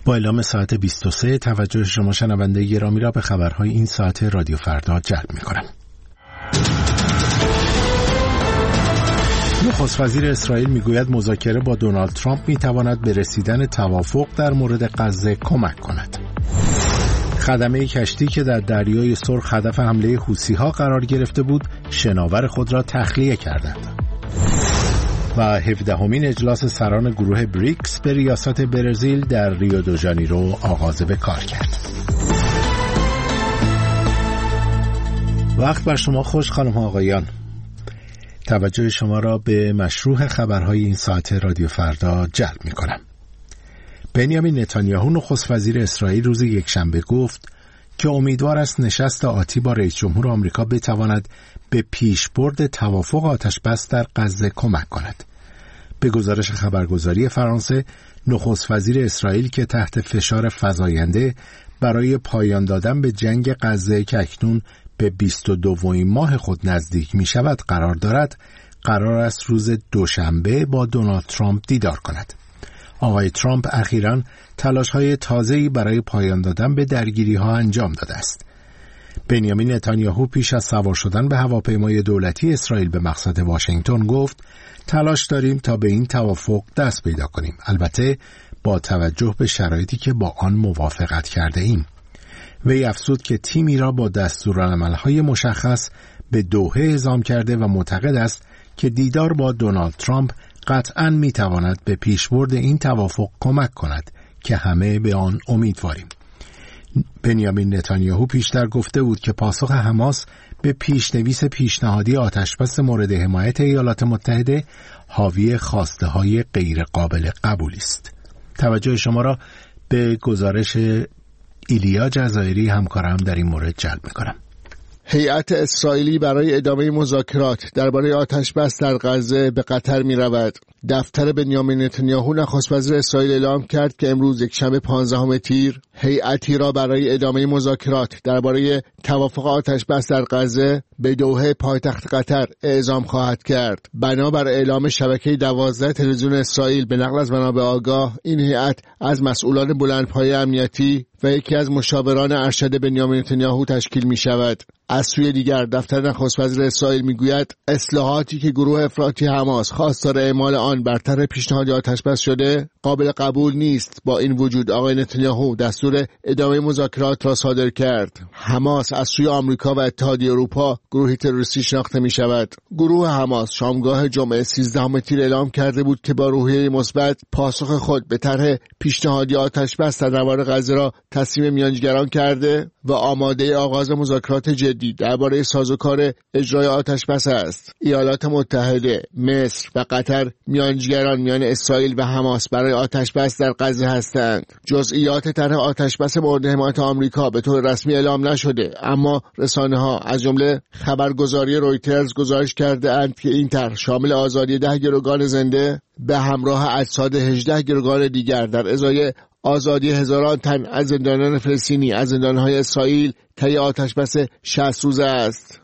با اعلام ساعت 23 توجه شما شنونده گرامی را به خبرهای این ساعت رادیو فردا جلب می‌کنم. نخست وزیر اسرائیل میگوید مذاکره با دونالد ترامپ میتواند به رسیدن توافق در مورد غزه کمک کند. خدمه کشتی که در دریای سرخ هدف حمله حوثی‌ها قرار گرفته بود، شناور خود را تخلیه کردند. و 17مین اجلاس سران گروه بریکس به ریاست برزیل در ریو دو ژانیرو آغاز به کار کرد. وقت بر شما خوش خانم ها آقایان. توجه شما را به مشروع خبرهای این ساعت رادیو فردا جلب می کنم. بنیامین نتانیاهو نخست وزیر اسرائیل روز یکشنبه گفت که امیدوار است نشست آتی با رئیس جمهور آمریکا بتواند به پیشبرد توافق آتشبس در غزه کمک کند. به گزارش خبرگزاری فرانسه، نخست وزیر اسرائیل که تحت فشار فزاینده برای پایان دادن به جنگ غزه که اکنون به 22مین ماه خود نزدیک می شود قرار دارد، قرار است روز دوشنبه با دونالد ترامپ دیدار کند. آقای ترامپ اخیراً تلاش‌های تازه‌ای برای پایان دادن به درگیری‌ها انجام داده است. بنیامین نتانیاهو پیش از سوار شدن به هواپیمای دولتی اسرائیل به مقصد واشنگتن گفت تلاش داریم تا به این توافق دست پیدا کنیم، البته با توجه به شرایطی که با آن موافقت کرده ایم. وی افزود که تیمی را با دستورالعمل‌های مشخص به دوحه اعزام کرده و معتقد است که دیدار با دونالد ترامپ قطعاً می‌تواند به پیشبرد این توافق کمک کند که همه به آن امیدواریم. بنیامین نتانیاهو پیشتر گفته بود که پاسخ حماس به پیشنویس پیشنهادی آتشبس مورد حمایت ایالات متحده حاوی خواسته‌های غیر قابل قبولی است. توجه شما را به گزارش ایلیا جزایری همکارم در این مورد جلب می‌کنم. هیئت اسرائیلی برای ادامه مذاکرات درباره آتشبس در غزه به قطر می‌رود. دفتر بنیامین نتانیاهو نخست وزیر اسرائیل اعلام کرد که امروز یکشنبه 15 تیر هیئتی را برای ادامه مذاکرات درباره توافق آتشبس در غزه به دوحه پایتخت قطر اعزام خواهد کرد. بنابر اعلام شبکه 12 تلویزیون اسرائیل به نقل از منابع آگاه، این هیئت از مسئولان بلندپایه امنیتی و یکی از مشاوران ارشد بنیامین نتانیاهو تشکیل می شود. از سوی دیگر دفتر نخست وزیر اسرائیل میگوید اصلاحاتی که گروه افراطی حماس خواستار اعمال آن بر طرح پیشنهاد آتشبس شده قابل قبول نیست. با این وجود آقای نتانیاهو دستور ادامه مذاکرات را صادر کرد. حماس از سوی آمریکا و اتحادیه اروپا گروهی تروریستی شناخته می شود. گروه حماس شامگاه جمعه 13 تیر اعلام کرده بود که با روحیه مثبت پاسخ خود به طرح پیشنهادی آتشبس در نوار غزه را تسلیم میانجیگران کرده و آماده آغاز مذاکرات جدی درباره سازوکار اجرای آتشبس است. ایالات متحده، مصر و قطر میانجیگران میان اسرائیل و حماس برای آتشبس در غزه هستند. جزئیات طرح آتشبس مورد حمایت آمریکا به طور رسمی اعلام نشده، اما رسانه‌ها از جمله خبرگزاری رویترز گزارش کرده‌اند که این طرح شامل آزادی 10 گروگان زنده به همراه اجساد 18 گروگان دیگر در ازای آزادی هزاران تن از زندانیان فلسطینی از زندانهای اسرائیل طی آتشبس 60 روزه است.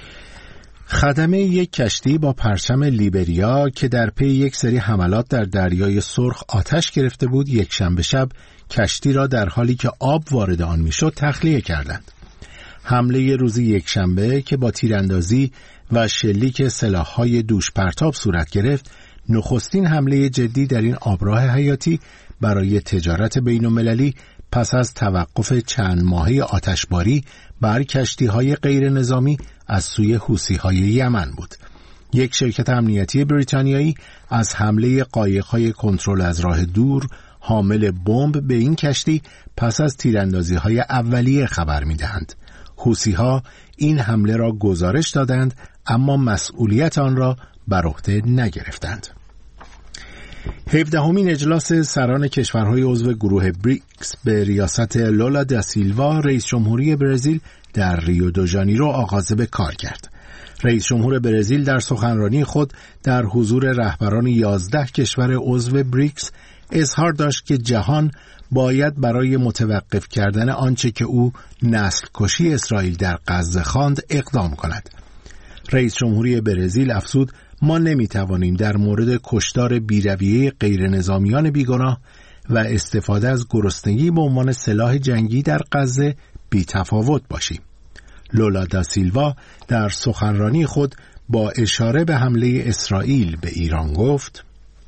خدمه یک کشتی با پرچم لیبریا که در پی یک سری حملات در دریای سرخ آتش گرفته بود، یکشنبه شب کشتی را در حالی که آب وارد آن میشد تخلیه کردند. حمله روز یکشنبه که با تیراندازی و شلیک سلاح‌های دوش پرتاب صورت گرفت، نخستین حمله جدی در این آبراه حیاتی برای تجارت بین‌المللی پس از توقف چند ماهه آتشباری بر کشتی‌های غیر نظامی از سوی حوثی‌های یمن بود. یک شرکت امنیتی بریتانیایی از حمله قایق‌های کنترل از راه دور حامل بمب به این کشتی پس از تیراندازی‌های اولیه خبر می‌دهند. حوثی‌ها این حمله را گزارش دادند اما مسئولیت آن را بر عهده نگرفتند. 17مین اجلاس سران کشورهای عضو گروه بریکس به ریاست لولا دا سیلوا رئیس جمهوری برزیل در ریو دو ژانیرو آغاز به کار کرد. رئیس جمهور برزیل در سخنرانی خود در حضور رهبران 11 کشور عضو بریکس اظهار داشت که جهان باید برای متوقف کردن آنچه که او نسل کشی اسرائیل در غزه خواند اقدام کند. رئیس جمهوری برزیل افزود ما نمیتوانیم در مورد کشتار بی‌رویه غیر نظامیان بیگناه و استفاده از گرسنگی به عنوان سلاح جنگی در غزه بی‌تفاوت باشیم. لولا دا سیلوا در سخنرانی خود با اشاره به حمله اسرائیل به ایران گفت: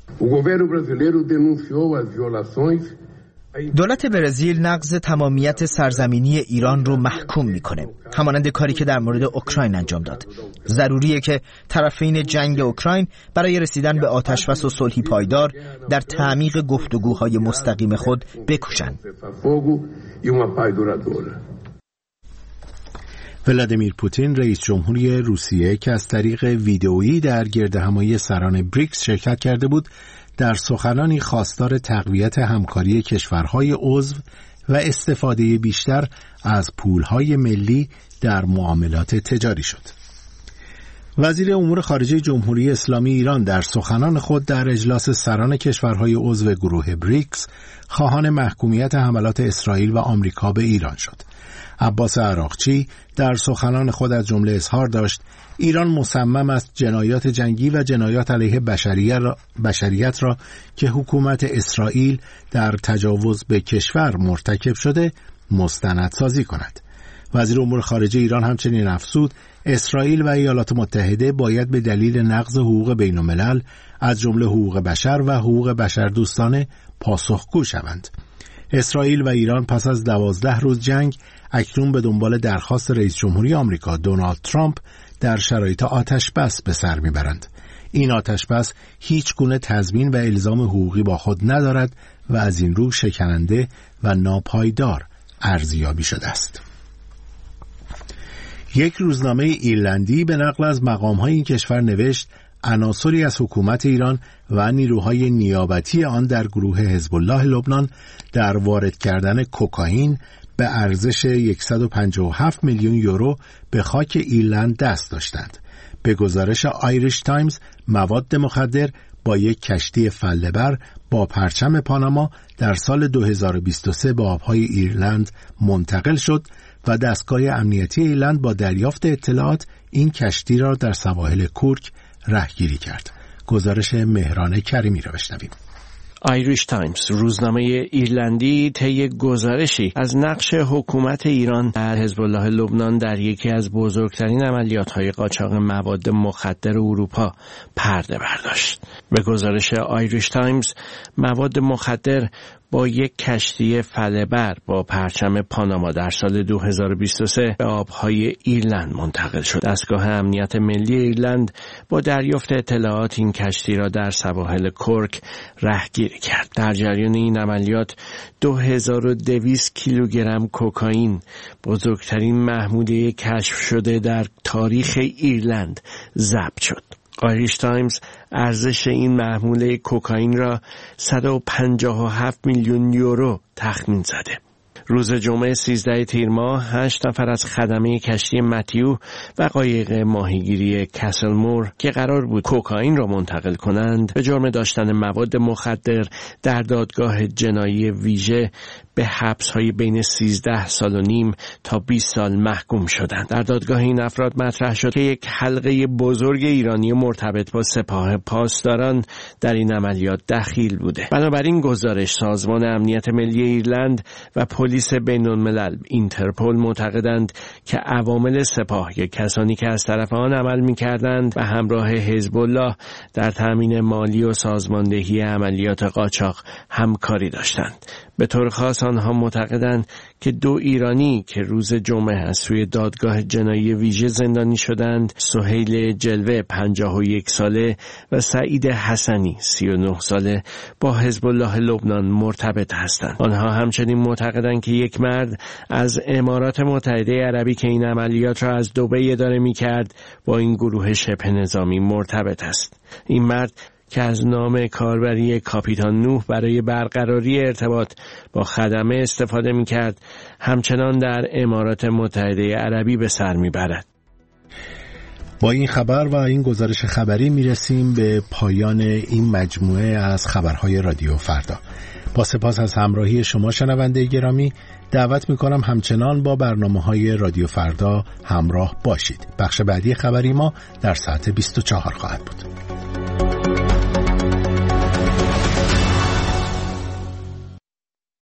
دولت برزیل نقض تمامیت سرزمینی ایران رو محکوم میکنه، همانند کاری که در مورد اوکراین انجام داد. ضروریه که طرفین جنگ اوکراین برای رسیدن به آتشبس و صلحی پایدار در تعمیق گفتگوهای مستقیم خود بکوشند. ولادیمیر پوتین رئیس جمهوری روسیه که از طریق ویدئویی در گردهمایی سران بریکس شرکت کرده بود، در سخنانی خواستار تقویت همکاری کشورهای عضو و استفاده بیشتر از پولهای ملی در معاملات تجاری شد. وزیر امور خارجه جمهوری اسلامی ایران در سخنان خود در اجلاس سران کشورهای عضو گروه بریکس خواهان محکومیت حملات اسرائیل و آمریکا به ایران شد. عباس عراقچی در سخنان خود از جمله اظهار داشت ایران مصمم است جنایات جنگی و جنایات علیه بشریت را که حکومت اسرائیل در تجاوز به کشور مرتکب شده مستندسازی کند. وزیر امور خارجه ایران همچنین افزود اسرائیل و ایالات متحده باید به دلیل نقض حقوق بین الملل از جمله حقوق بشر و حقوق بشردوستانه پاسخگو شوند. اسرائیل و ایران پس از 12 روز جنگ اکنون به دنبال درخواست رئیس جمهوری آمریکا دونالد ترامپ در شرایط آتشبس به سر میبرند. این آتشبس هیچ گونه تضمین و الزام حقوقی با خود ندارد و از این رو شکننده و ناپایدار ارزیابی شده است. یک روزنامه ایرلندی به نقل از مقام‌های این کشور نوشت عناصری از حکومت ایران و نیروهای نیابتی آن در گروه حزب الله لبنان در وارد کردن کوکائین به ارزش 157 میلیون یورو به خاک ایرلند دست داشتند. به گزارش آیریش تایمز مواد مخدر با یک کشتی فله‌بر با پرچم پاناما در سال 2023 به آبهای ایرلند منتقل شد و دستگاه امنیتی ایرلند با دریافت اطلاعات این کشتی را در سواحل کورک رهگیری کرد. گزارش مهران کریمی را بشنویم. آیریش تایمز روزنامه ایرلندی طی گزارشی از نقش حکومت ایران در حزب الله لبنان در یکی از بزرگترین عملیات‌های قاچاق مواد مخدر اروپا پرده برداشت. به گزارش آیریش تایمز مواد مخدر با یک کشتی فله‌بر با پرچم پاناما در سال 2023 به آبهای ایرلند منتقل شد. دستگاه امنیت ملی ایرلند با دریافت اطلاعات این کشتی را در سواحل کورک رهگیری کرد. در جریان این عملیات 2200 کیلوگرم کوکائین، بزرگترین محموله کشف شده در تاریخ ایرلند، ضبط شد. آیریش تایمز ارزش این محموله کوکائین را 157 میلیون یورو تخمین زده. روز جمعه 13 تیر ماه 8 نفر از خدمه کشتی متیو و قایق ماهیگیری کسلمور که قرار بود کوکائین را منتقل کنند به جرم داشتن مواد مخدر در دادگاه جنایی ویژه به حبس‌های بین 13 سال و نیم تا 20 سال محکوم شدند. در دادگاه این افراد مطرح شد که یک حلقه بزرگ ایرانی مرتبط با سپاه پاسداران در این عملیات دخیل بوده. بنابراین گزارش سازمان امنیت ملی ایرلند و پلیس بین‌الملل اینترپل معتقدند که عوامل سپاه یا کسانی که از طرف آن عمل می‌کردند و همراه حزب الله در تامین مالی و سازماندهی عملیات قاچاق همکاری داشتند. به طور خاص آنها معتقدند که 2 ایرانی که روز جمعه از سوی دادگاه جنایی ویژه زندانی شدند، سهیل جلوه 51 ساله و سعید حسنی 39 ساله، با حزب الله لبنان مرتبط هستند. آنها همچنین معتقدند که یک مرد از امارات متحده عربی که این عملیات را از دبی اداره می‌کرد با این گروه شبه نظامی مرتبط است. این مرد که از نام کاربری کاپیتان نوح برای برقراری ارتباط با خدمه استفاده می‌کرد، همچنان در امارات متحده عربی به سر می‌برد. با این خبر و این گزارش خبری می‌رسیم به پایان این مجموعه از خبرهای رادیو فردا. با سپاس از همراهی شما شنونده گرامی، دعوت می‌کنم همچنان با برنامه‌های رادیو فردا همراه باشید. بخش بعدی خبری ما در ساعت 24 خواهد بود.